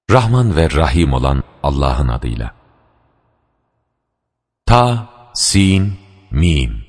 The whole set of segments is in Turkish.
Rahman ve Rahim olan Allah'ın adıyla. Ta, Sin, Mim.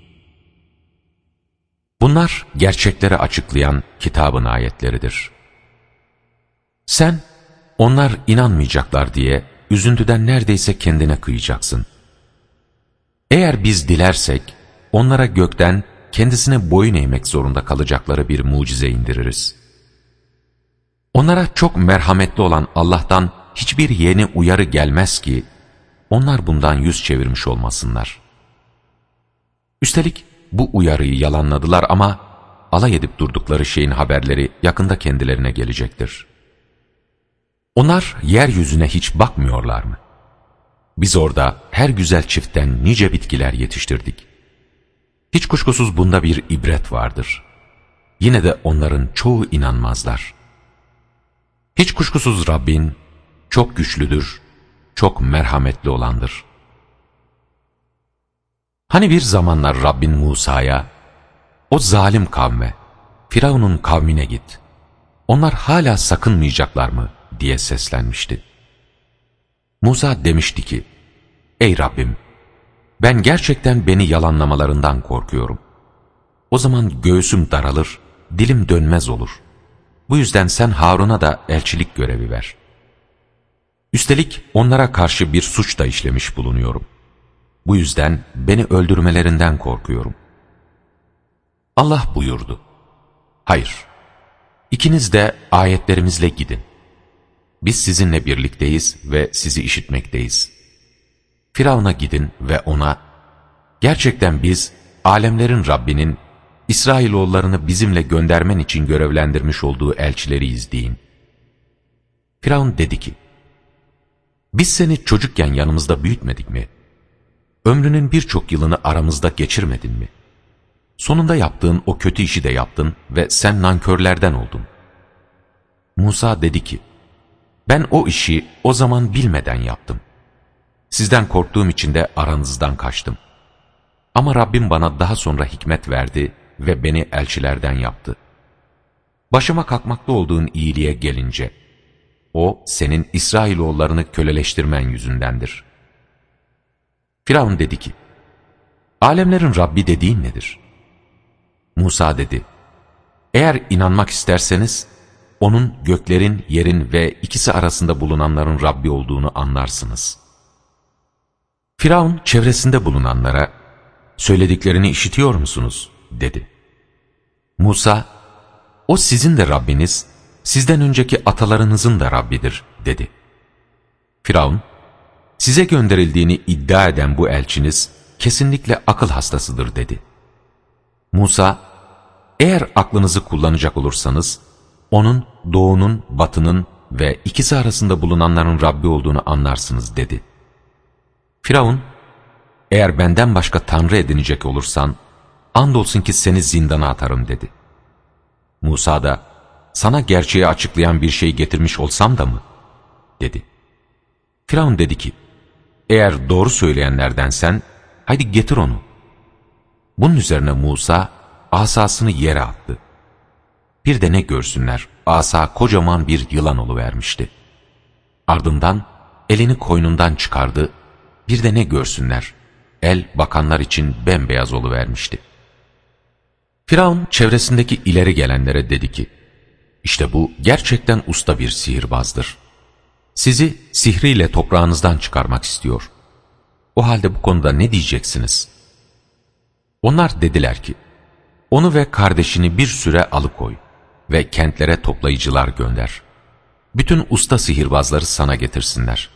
Bunlar gerçekleri açıklayan kitabın ayetleridir. Sen, onlar inanmayacaklar diye üzüntüden neredeyse kendine kıyacaksın. Eğer biz dilersek, onlara gökten kendisine boyun eğmek zorunda kalacakları bir mucize indiririz. Onlara çok merhametli olan Allah'tan hiçbir yeni uyarı gelmez ki, onlar bundan yüz çevirmiş olmasınlar. Üstelik bu uyarıyı yalanladılar ama alay edip durdukları şeyin haberleri yakında kendilerine gelecektir. Onlar yeryüzüne hiç bakmıyorlar mı? Biz orada her güzel çiftten nice bitkiler yetiştirdik. Hiç kuşkusuz bunda bir ibret vardır. Yine de onların çoğu inanmazlar. Hiç kuşkusuz Rabbin çok güçlüdür, çok merhametli olandır. Hani bir zamanlar Rabbin Musa'ya, o zalim kavme, Firavun'un kavmine git, onlar hala sakınmayacaklar mı diye seslenmişti. Musa demişti ki, ey Rabbim, ben gerçekten beni yalanlamalarından korkuyorum. O zaman göğsüm daralır, dilim dönmez olur. Bu yüzden sen Harun'a da elçilik görevi ver. Üstelik onlara karşı bir suç da işlemiş bulunuyorum. Bu yüzden beni öldürmelerinden korkuyorum. Allah buyurdu, hayır, ikiniz de ayetlerimizle gidin. Biz sizinle birlikteyiz ve sizi işitmekteyiz. Firavun'a gidin ve ona, gerçekten biz alemlerin Rabbinin İsrailoğullarını bizimle göndermen için görevlendirmiş olduğu elçileriyiz deyin. Firavun dedi ki, biz seni çocukken yanımızda büyütmedik mi? Ömrünün birçok yılını aramızda geçirmedin mi? Sonunda yaptığın o kötü işi de yaptın ve sen nankörlerden oldun. Musa dedi ki, ben o işi o zaman bilmeden yaptım. Sizden korktuğum için de aranızdan kaçtım. Ama Rabbim bana daha sonra hikmet verdi ve beni elçilerden yaptı. Başıma kalkmakta olduğun iyiliğe gelince, o senin İsrailoğullarını köleleştirmen yüzündendir. Firavun dedi ki, alemlerin Rabbi dediğin nedir? Musa dedi, eğer inanmak isterseniz, onun göklerin, yerin ve ikisi arasında bulunanların Rabbi olduğunu anlarsınız. Firavun çevresinde bulunanlara, söylediklerini işitiyor musunuz? dedi. Musa, o sizin de Rabbiniz, sizden önceki atalarınızın da Rabbidir, dedi. Firavun, size gönderildiğini iddia eden bu elçiniz, kesinlikle akıl hastasıdır, dedi. Musa, eğer aklınızı kullanacak olursanız, onun doğunun, batının ve ikisi arasında bulunanların Rabbi olduğunu anlarsınız, dedi. Firavun, eğer benden başka tanrı edinecek olursan, andolsun ki seni zindana atarım, dedi. Musa da, sana gerçeği açıklayan bir şey getirmiş olsam da mı? dedi. Firavun dedi ki, eğer doğru söyleyenlerdensen, haydi getir onu. Bunun üzerine Musa, asasını yere attı. Bir de ne görsünler, asa kocaman bir yılan oluvermişti. Ardından elini koynundan çıkardı, bir de ne görsünler, el bakanlar için bembeyaz oluvermişti. Firavun çevresindeki ileri gelenlere dedi ki, İşte bu gerçekten usta bir sihirbazdır. Sizi sihriyle toprağınızdan çıkarmak istiyor. O halde bu konuda ne diyeceksiniz? Onlar dediler ki, onu ve kardeşini bir süre alıkoy ve kentlere toplayıcılar gönder. Bütün usta sihirbazları sana getirsinler.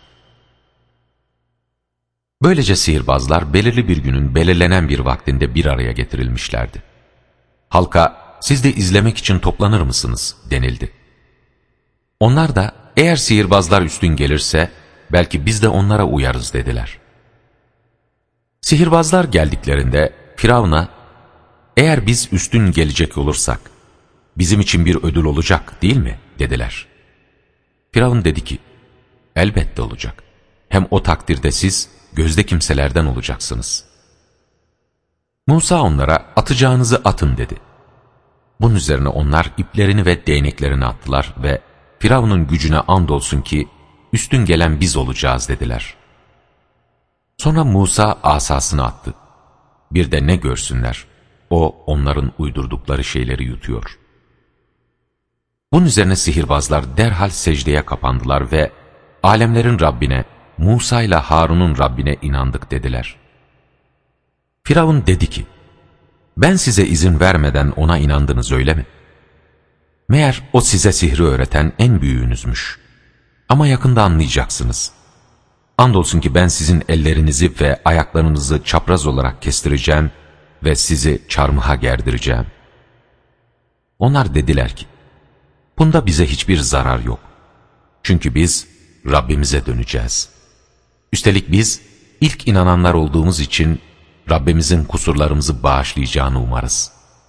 Böylece sihirbazlar belirli bir günün belirlenen bir vaktinde bir araya getirilmişlerdi. Halka, siz de izlemek için toplanır mısınız denildi. Onlar da, eğer sihirbazlar üstün gelirse, belki biz de onlara uyarız dediler. Sihirbazlar geldiklerinde, Firavun'a, eğer biz üstün gelecek olursak, bizim için bir ödül olacak değil mi? dediler. Firavun dedi ki, elbette olacak. Hem o takdirde siz, gözde kimselerden olacaksınız. Musa onlara, atacağınızı atın dedi. Bunun üzerine onlar iplerini ve değneklerini attılar ve Firavun'un gücüne andolsun ki, üstün gelen biz olacağız dediler. Sonra Musa asasını attı. Bir de ne görsünler, o onların uydurdukları şeyleri yutuyor. Bunun üzerine sihirbazlar derhal secdeye kapandılar ve alemlerin Rabbine, Musa ile Harun'un Rabbine inandık dediler. Firavun dedi ki, ben size izin vermeden ona inandınız öyle mi? Meğer o size sihri öğreten en büyüğünüzmüş. Ama yakında anlayacaksınız. Andolsun ki ben sizin ellerinizi ve ayaklarınızı çapraz olarak kestireceğim ve sizi çarmıha gerdireceğim. Onlar dediler ki, bunda bize hiçbir zarar yok. Çünkü biz Rabbimize döneceğiz. Üstelik biz ilk inananlar olduğumuz için Rabbimizin kusurlarımızı bağışlayacağını umarız.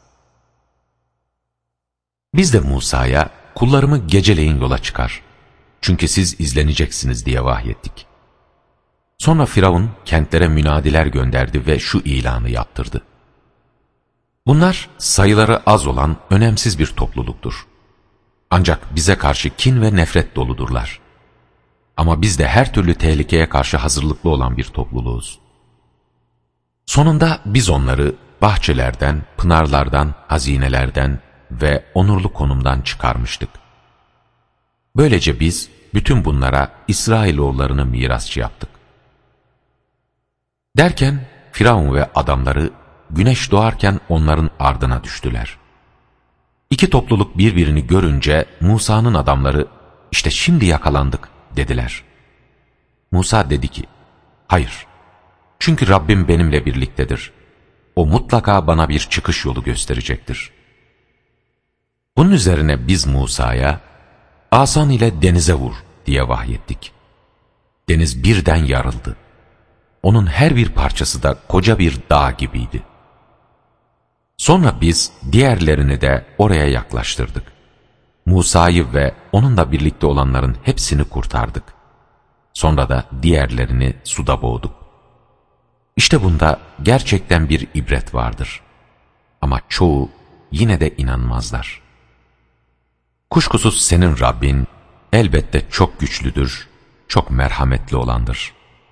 Biz de Musa'ya kullarımı geceleyin yola çıkar. Çünkü siz izleneceksiniz diye vahyettik. Sonra Firavun kentlere münadiler gönderdi ve şu ilanı yaptırdı. Bunlar sayıları az olan önemsiz bir topluluktur. Ancak bize karşı kin ve nefret doludurlar. Ama biz de her türlü tehlikeye karşı hazırlıklı olan bir topluluğuz. Sonunda biz onları bahçelerden, pınarlardan, hazinelerden ve onurlu konumdan çıkarmıştık. Böylece biz bütün bunlara İsrailoğullarını mirasçı yaptık. Derken Firavun ve adamları güneş doğarken onların ardına düştüler. İki topluluk birbirini görünce Musa'nın adamları işte şimdi yakalandık dediler. Musa dedi ki, hayır, çünkü Rabbim benimle birliktedir. O mutlaka bana bir çıkış yolu gösterecektir. Bunun üzerine biz Musa'ya, asan ile denize vur diye vahyettik. Deniz birden yarıldı. Onun her bir parçası da koca bir dağ gibiydi. Sonra biz diğerlerini de oraya yaklaştırdık. Musa'yı ve onunla birlikte olanların hepsini kurtardık. Sonra da diğerlerini suda boğduk. İşte bunda gerçekten bir ibret vardır. Ama çoğu yine de inanmazlar. Kuşkusuz senin Rabbin elbette çok güçlüdür, çok merhametli olandır.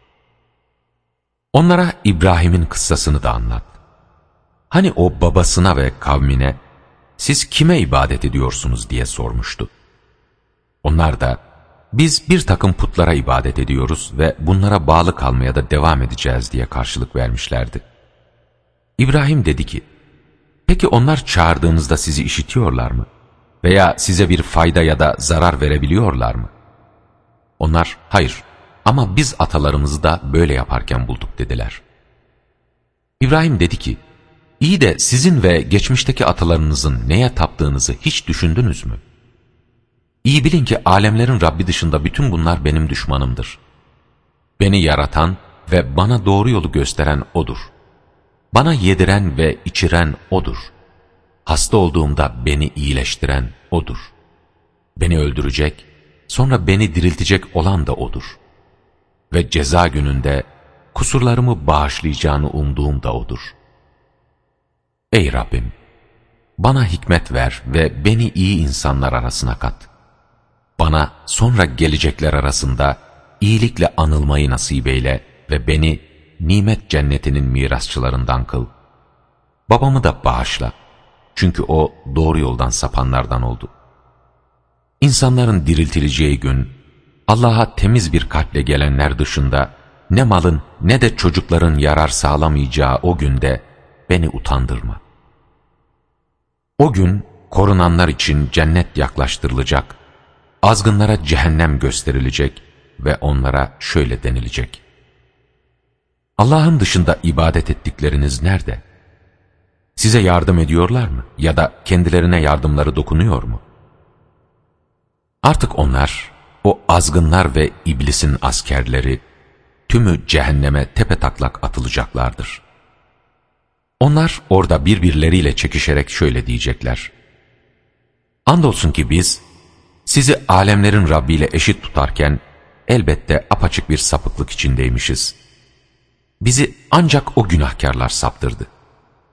Onlara İbrahim'in kıssasını da anlat. Hani o babasına ve kavmine, siz kime ibadet ediyorsunuz diye sormuştu. Onlar da, biz bir takım putlara ibadet ediyoruz ve bunlara bağlı kalmaya da devam edeceğiz diye karşılık vermişlerdi. İbrahim dedi ki, peki onlar çağırdığınızda sizi işitiyorlar mı? Veya size bir fayda ya da zarar verebiliyorlar mı? Onlar, hayır ama biz atalarımızı da böyle yaparken bulduk dediler. İbrahim dedi ki, İyi de sizin ve geçmişteki atalarınızın neye taptığınızı hiç düşündünüz mü? İyi bilin ki alemlerin Rabbi dışında bütün bunlar benim düşmanımdır. Beni yaratan ve bana doğru yolu gösteren O'dur. Bana yediren ve içiren O'dur. Hasta olduğumda beni iyileştiren O'dur. Beni öldürecek, sonra beni diriltecek olan da O'dur. Ve ceza gününde kusurlarımı bağışlayacağını umduğum da O'dur. Ey Rabbim! Bana hikmet ver ve beni iyi insanlar arasına kat. Bana sonra gelecekler arasında iyilikle anılmayı nasip eyle ve beni nimet cennetinin mirasçılarından kıl. Babamı da bağışla. Çünkü o doğru yoldan sapanlardan oldu. İnsanların diriltileceği gün, Allah'a temiz bir kalple gelenler dışında ne malın ne de çocukların yarar sağlamayacağı o günde beni utandırma. O gün korunanlar için cennet yaklaştırılacak, azgınlara cehennem gösterilecek ve onlara şöyle denilecek: Allah'ın dışında ibadet ettikleriniz nerede? Size yardım ediyorlar mı? Ya da kendilerine yardımları dokunuyor mu? Artık onlar, o azgınlar ve iblisin askerleri, tümü cehenneme tepetaklak atılacaklardır. Onlar orada birbirleriyle çekişerek şöyle diyecekler: Andolsun ki biz, sizi alemlerin Rabbi ile eşit tutarken, elbette apaçık bir sapıklık içindeymişiz. Bizi ancak o günahkarlar saptırdı.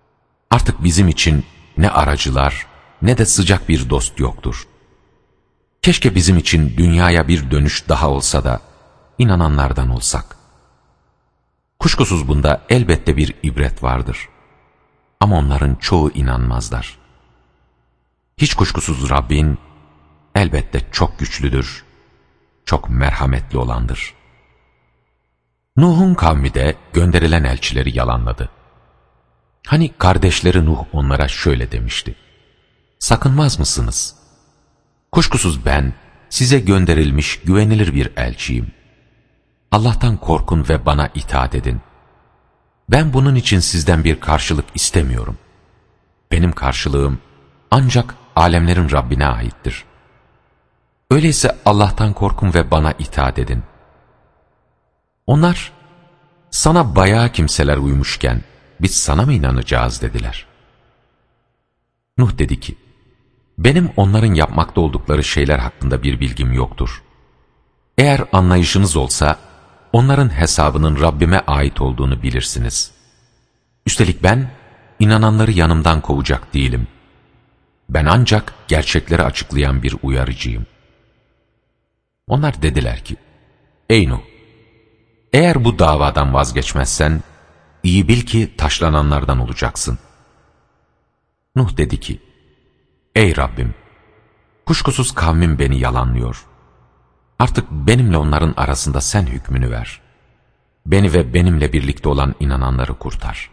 Artık bizim için ne aracılar ne de sıcak bir dost yoktur. Keşke bizim için dünyaya bir dönüş daha olsa da inananlardan olsak. Kuşkusuz bunda elbette bir ibret vardır. Ama onların çoğu inanmazlar. Hiç kuşkusuz Rabbin elbette çok güçlüdür, çok merhametli olandır. Nuh'un kavmi de gönderilen elçileri yalanladı. Hani kardeşleri Nuh onlara şöyle demişti: sakınmaz mısınız? Kuşkusuz ben size gönderilmiş güvenilir bir elçiyim. Allah'tan korkun ve bana itaat edin. Ben bunun için sizden bir karşılık istemiyorum. Benim karşılığım ancak alemlerin Rabbine aittir. Öyleyse Allah'tan korkun ve bana itaat edin. Onlar, sana bayağı kimseler uymuşken biz sana mı inanacağız dediler. Nuh dedi ki, benim onların yapmakta oldukları şeyler hakkında bir bilgim yoktur. Eğer anlayışınız olsa, onların hesabının Rabbime ait olduğunu bilirsiniz. Üstelik ben, inananları yanımdan kovacak değilim. Ben ancak gerçekleri açıklayan bir uyarıcıyım. Onlar dediler ki, ey Nuh, eğer bu davadan vazgeçmezsen, iyi bil ki taşlananlardan olacaksın. Nuh dedi ki, ey Rabbim, kuşkusuz kavmim beni yalanlıyor. Artık benimle onların arasında sen hükmünü ver. Beni ve benimle birlikte olan inananları kurtar.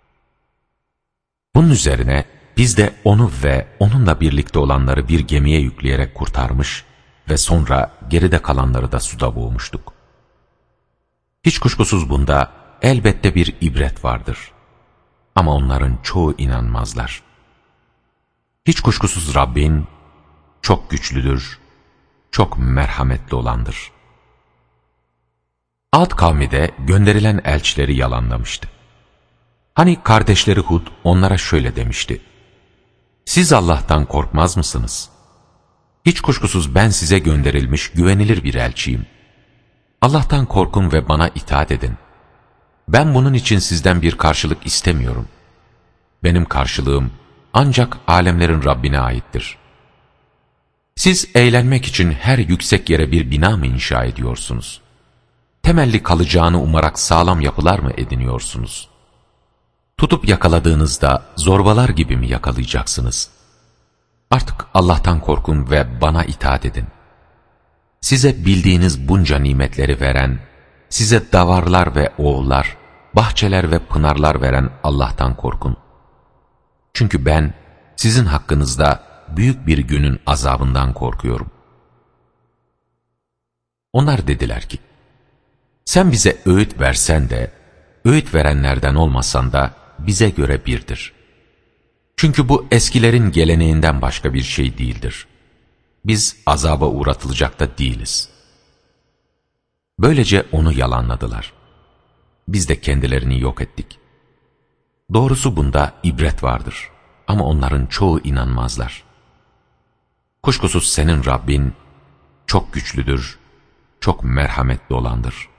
Bunun üzerine biz de onu ve onunla birlikte olanları bir gemiye yükleyerek kurtarmış ve sonra geride kalanları da suda boğmuştuk. Hiç kuşkusuz bunda elbette bir ibret vardır. Ama onların çoğu inanmazlar. Hiç kuşkusuz Rabbin çok güçlüdür, çok merhametli olandır. Ad kavmi de gönderilen elçileri yalanlamıştı. Hani kardeşleri Hud onlara şöyle demişti: siz Allah'tan korkmaz mısınız? Hiç kuşkusuz ben size gönderilmiş güvenilir bir elçiyim. Allah'tan korkun ve bana itaat edin. Ben bunun için sizden bir karşılık istemiyorum. Benim karşılığım ancak alemlerin Rabbine aittir. Siz eğlenmek için her yüksek yere bir bina mı inşa ediyorsunuz? Temelli kalacağını umarak sağlam yapılar mı ediniyorsunuz? Tutup yakaladığınızda zorbalar gibi mi yakalayacaksınız? Artık Allah'tan korkun ve bana itaat edin. Size bildiğiniz bunca nimetleri veren, size davarlar ve oğullar, bahçeler ve pınarlar veren Allah'tan korkun. Çünkü ben sizin hakkınızda büyük bir günün azabından korkuyorum. Onlar dediler ki, sen bize öğüt versen de, öğüt verenlerden olmasan da bize göre birdir. Çünkü bu eskilerin geleneğinden başka bir şey değildir. Biz azaba uğratılacak da değiliz. Böylece onu yalanladılar. Biz de kendilerini yok ettik. Doğrusu bunda ibret vardır. Ama onların çoğu inanmazlar. Kuşkusuz senin Rabbin çok güçlüdür, çok merhametli olandır.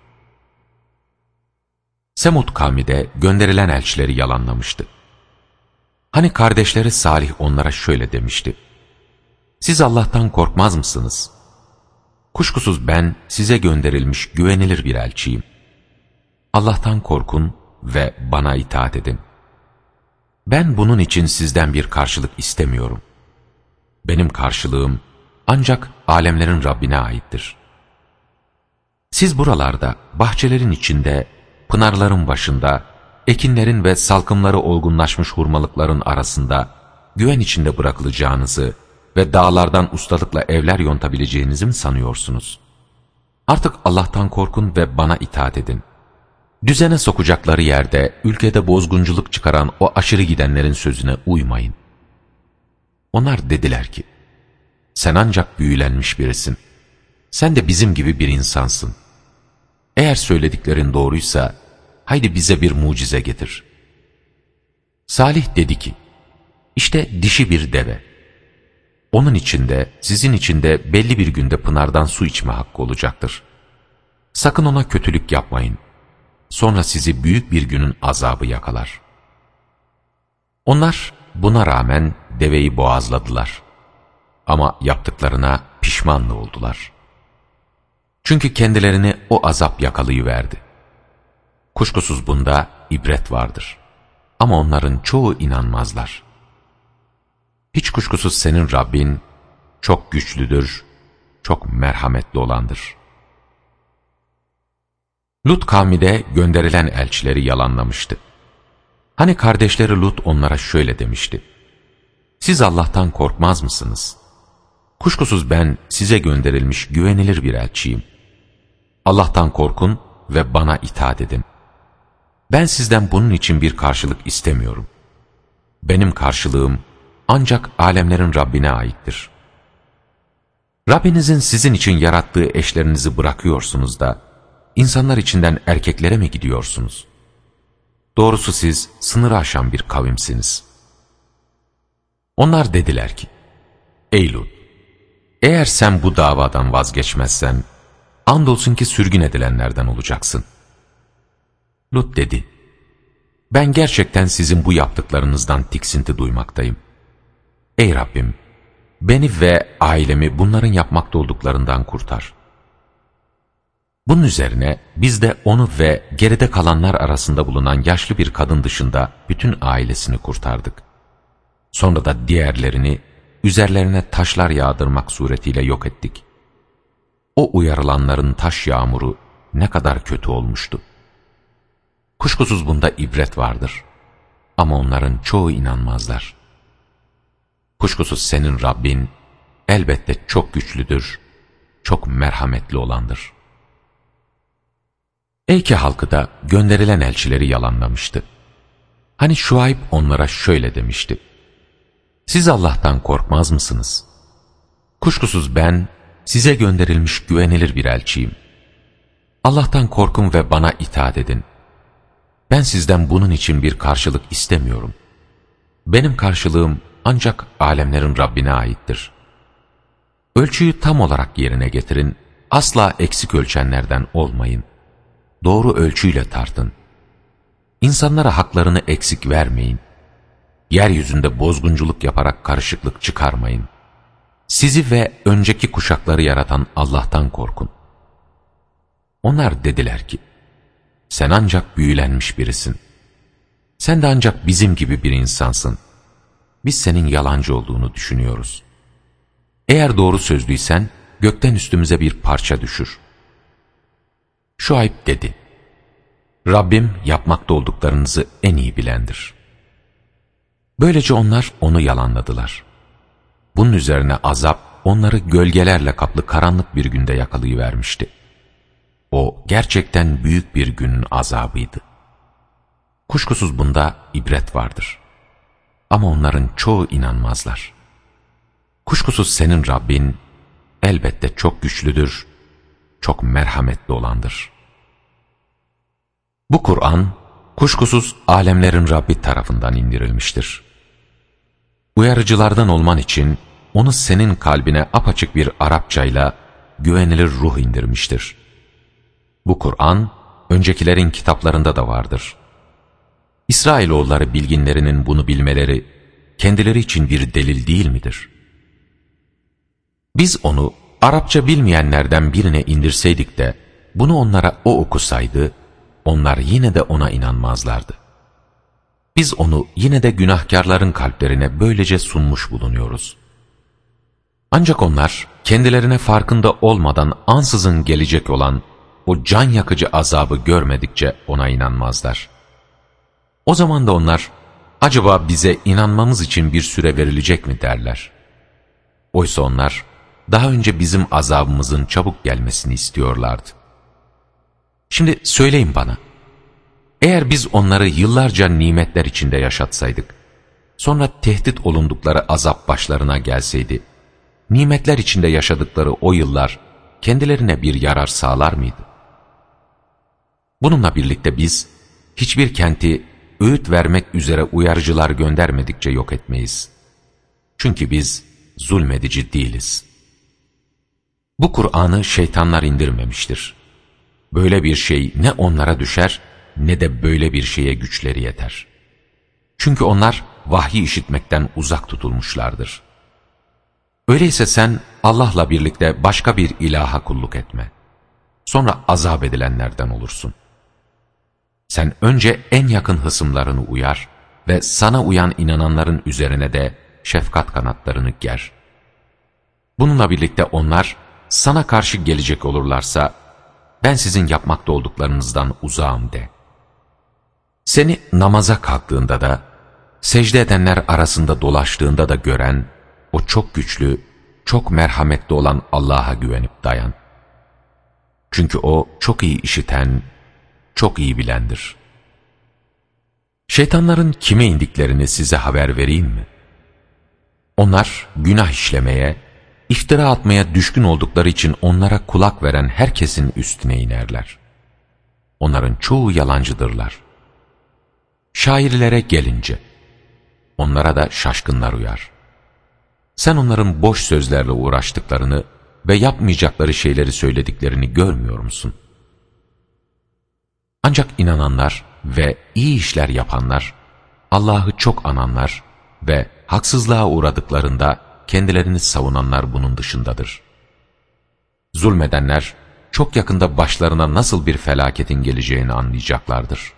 Semud kavmi de gönderilen elçileri yalanlamıştı. Hani kardeşleri Salih onlara şöyle demişti: siz Allah'tan korkmaz mısınız? Kuşkusuz ben size gönderilmiş güvenilir bir elçiyim. Allah'tan korkun ve bana itaat edin. Ben bunun için sizden bir karşılık istemiyorum. Benim karşılığım ancak alemlerin Rabbine aittir. Siz buralarda, bahçelerin içinde, pınarların başında, ekinlerin ve salkımları olgunlaşmış hurmalıkların arasında güven içinde bırakılacağınızı ve dağlardan ustalıkla evler yontabileceğinizi mi sanıyorsunuz? Artık Allah'tan korkun ve bana itaat edin. Düzene sokacakları yerde ülkede bozgunculuk çıkaran o aşırı gidenlerin sözüne uymayın. Onlar dediler ki, sen ancak büyülenmiş birisin. Sen de bizim gibi bir insansın. Eğer söylediklerin doğruysa, haydi bize bir mucize getir. Salih dedi ki, işte dişi bir deve. Onun içinde, sizin içinde belli bir günde pınardan su içme hakkı olacaktır. Sakın ona kötülük yapmayın. Sonra sizi büyük bir günün azabı yakalar. Onlar buna rağmen deveyi boğazladılar. Ama yaptıklarına pişman pişman da oldular. Çünkü kendilerini o azap yakalayıverdi. Kuşkusuz bunda ibret vardır. Ama onların çoğu inanmazlar. Hiç kuşkusuz senin Rabbin çok güçlüdür, çok merhametli olandır. Lut kavmi de gönderilen elçileri yalanlamıştı. Hani kardeşleri Lut onlara şöyle demişti: siz Allah'tan korkmaz mısınız? Kuşkusuz ben size gönderilmiş güvenilir bir elçiyim. Allah'tan korkun ve bana itaat edin. Ben sizden bunun için bir karşılık istemiyorum. Benim karşılığım ancak alemlerin Rabbine aittir. Rabbinizin sizin için yarattığı eşlerinizi bırakıyorsunuz da, insanlar içinden erkeklere mi gidiyorsunuz? Doğrusu siz sınırı aşan bir kavimsiniz. Onlar dediler ki: ey Lut! Eğer sen bu davadan vazgeçmezsen, andolsun ki sürgün edilenlerden olacaksın. Lut dedi: ben gerçekten sizin bu yaptıklarınızdan tiksinti duymaktayım. Ey Rabbim! Beni ve ailemi bunların yapmakta olduklarından kurtar. Bunun üzerine biz de onu ve geride kalanlar arasında bulunan yaşlı bir kadın dışında bütün ailesini kurtardık. Sonra da diğerlerini üzerlerine taşlar yağdırmak suretiyle yok ettik. O uyarılanların taş yağmuru ne kadar kötü olmuştu. Kuşkusuz bunda ibret vardır. Ama onların çoğu inanmazlar. Kuşkusuz senin Rabbin elbette çok güçlüdür, çok merhametli olandır. Eyke halkı da gönderilen elçileri yalanlamıştı. Hani Şuayb onlara şöyle demişti: siz Allah'tan korkmaz mısınız? Kuşkusuz ben size gönderilmiş güvenilir bir elçiyim. Allah'tan korkun ve bana itaat edin. Ben sizden bunun için bir karşılık istemiyorum. Benim karşılığım ancak alemlerin Rabbine aittir. Ölçüyü tam olarak yerine getirin, asla eksik ölçenlerden olmayın. Doğru ölçüyle tartın. İnsanlara haklarını eksik vermeyin. Yeryüzünde bozgunculuk yaparak karışıklık çıkarmayın. Sizi ve önceki kuşakları yaratan Allah'tan korkun. Onlar dediler ki: sen ancak büyülenmiş birisin. Sen de ancak bizim gibi bir insansın. Biz senin yalancı olduğunu düşünüyoruz. Eğer doğru sözlüysen gökten üstümüze bir parça düşür. Şuayb dedi: Rabbim yapmakta olduklarınızı en iyi bilendir. Böylece onlar onu yalanladılar. Bunun üzerine azap onları gölgelerle kaplı karanlık bir günde yakalayıvermişti. O gerçekten büyük bir günün azabıydı. Kuşkusuz bunda ibret vardır. Ama onların çoğu inanmazlar. Kuşkusuz senin Rabbin elbette çok güçlüdür, çok merhametli olandır. Bu Kur'an kuşkusuz alemlerin Rabbi tarafından indirilmiştir. Uyarıcılardan olman için onu senin kalbine apaçık bir Arapçayla güvenilir ruh indirmiştir. Bu Kur'an öncekilerin kitaplarında da vardır. İsrailoğulları bilginlerinin bunu bilmeleri kendileri için bir delil değil midir? Biz onu Arapça bilmeyenlerden birine indirseydik de bunu onlara o okusaydı, onlar yine de ona inanmazlardı. Biz onu yine de günahkarların kalplerine böylece sunmuş bulunuyoruz. Ancak onlar kendilerine farkında olmadan ansızın gelecek olan o can yakıcı azabı görmedikçe ona inanmazlar. O zaman da onlar, acaba bize inanmamız için bir süre verilecek mi derler. Oysa onlar daha önce bizim azabımızın çabuk gelmesini istiyorlardı. Şimdi söyleyin bana, eğer biz onları yıllarca nimetler içinde yaşatsaydık, sonra tehdit olundukları azap başlarına gelseydi, nimetler içinde yaşadıkları o yıllar kendilerine bir yarar sağlar mıydı? Bununla birlikte biz hiçbir kenti öğüt vermek üzere uyarıcılar göndermedikçe yok etmeyiz. Çünkü biz zulmedici değiliz. Bu Kur'an'ı şeytanlar indirmemiştir. Böyle bir şey ne onlara düşer ne de böyle bir şeye güçleri yeter. Çünkü onlar vahyi işitmekten uzak tutulmuşlardır. Öyleyse sen Allah'la birlikte başka bir ilaha kulluk etme. Sonra azap edilenlerden olursun. Sen önce en yakın hısımlarını uyar ve sana uyan inananların üzerine de şefkat kanatlarını ger. Bununla birlikte onlar sana karşı gelecek olurlarsa, ben sizin yapmakta olduklarınızdan uzağım de. Seni namaza kalktığında da, secde edenler arasında dolaştığında da gören, o çok güçlü, çok merhametli olan Allah'a güvenip dayan. Çünkü O çok iyi işiten, çok iyi bilendir. Şeytanların kime indiklerini size haber vereyim mi? Onlar günah işlemeye, iftira atmaya düşkün oldukları için onlara kulak veren herkesin üstüne inerler. Onların çoğu yalancıdırlar. Şairlere gelince, onlara da şaşkınlar uyar. Sen onların boş sözlerle uğraştıklarını ve yapmayacakları şeyleri söylediklerini görmüyor musun? Ancak inananlar ve iyi işler yapanlar, Allah'ı çok ananlar ve haksızlığa uğradıklarında kendilerini savunanlar bunun dışındadır. Zulmedenler, çok yakında başlarına nasıl bir felaketin geleceğini anlayacaklardır.